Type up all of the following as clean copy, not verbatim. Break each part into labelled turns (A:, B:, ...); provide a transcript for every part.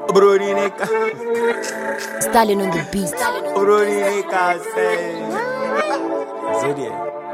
A: Brodinica.
B: Stalin on the beat.
A: Brodinica say. Zodiac.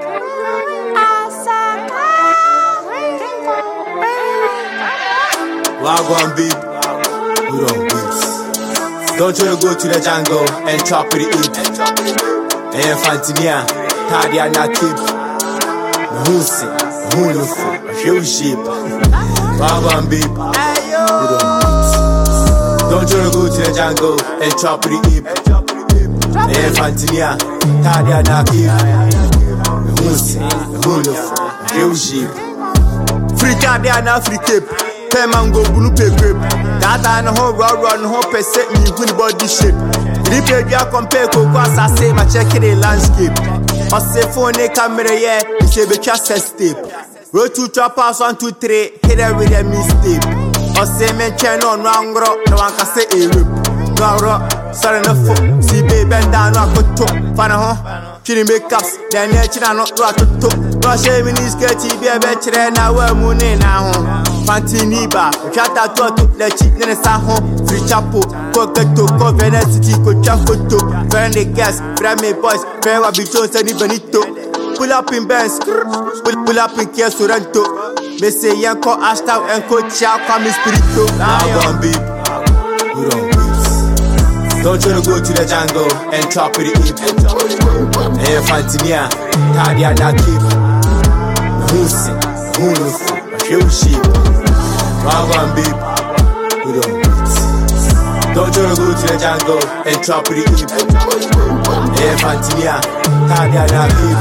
A: Wagwan beat. We don't beats. Don't try to go to the jungle and chop it eat. And Fantinia, Tadia Nakib. Husi, Hulufu, huge sheep. Wagwan beat. We don't beats. Don't try to go to the jungle and chop it eat. And Fantinia, Tadia Nakib. Husi, Hulufu, huge sheep. Free Tadia na free tape. Mango blue paper. That I know run home per set me good body shape. Repair ya compare cocoa as say my check the landscape. Or say phone camera yeah, it's a just a step. Road to trap house 1, 2, 3, hit it with a mistake. Or say men channel wrong rock, no one can say a rip. No rock, sorry no foot. See baby bend down no put top. Fana huh? Chini makeups, then nature not right to top. No shame in his sketchy be a better now we're mooning now. Fantiniba, Chata to the cheap Nesaho, Free Chapo, Cocato, Covenacity, Cochafoto, Friendly Gas, Friendly Boys, Ferra Bitos and Benito. Pull up in Benz, pull up in Kia Sorrento. Messe Yanko Ashtown and Coach Chow Kami Spirito. Wagwan beep, we don't beats. Don't try to go to the jungle and chop it eat. And Fantinia, Tadia Nakib, Husi, Hulufu, huge sheep. Wagwan beep, we don't beats. Don't try to go to the jungle and chop it eat. And Fantinia, Tadia Nakib,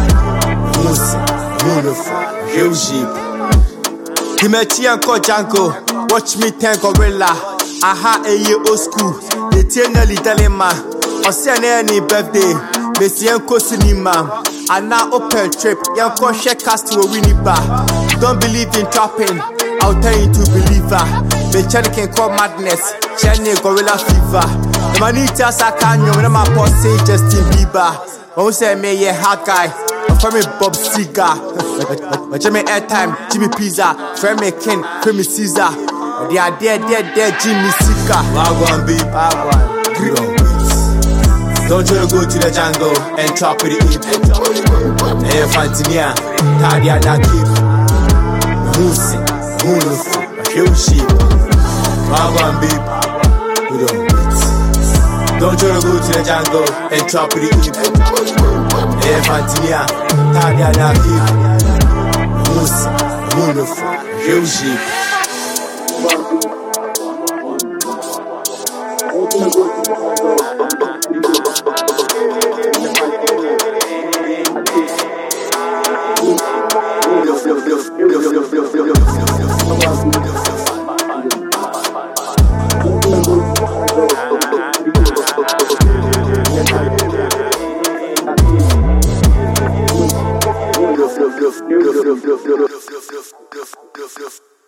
A: Husi, Hulufu, huge sheep. Himechi and Ko Jungle, watch me 10 gorilla. Aha, a year old school. The tenderly dilemma. Or send any birthday. Messi and Cosinima. And now open trip. Yanko shake cast to a winnie bar. Don't believe in trapping. I'll tell you to believe her. The Chani can call madness. Chani gorilla fever. The manita sakanyo when I'm a say Justin Bieber. Who say me a hot guy. For me Bob Seger. Jimmy Airtime, Jimmy Pizza, Frame Ken, Frame Caesar. They are dead, Jimmy Sika. Wagwan beep, we don't beats. Don't try to go to the jungle and chop it eat. And Fantinia, Tadia Nakib, Husi, Hulufu, huge sheep. Wagwan beep, we don't beats. Don't try to go to the jungle and chop it eat. And Fantinia, Tadia Nakib, Husi, Hulufu, huge sheep. Bluff.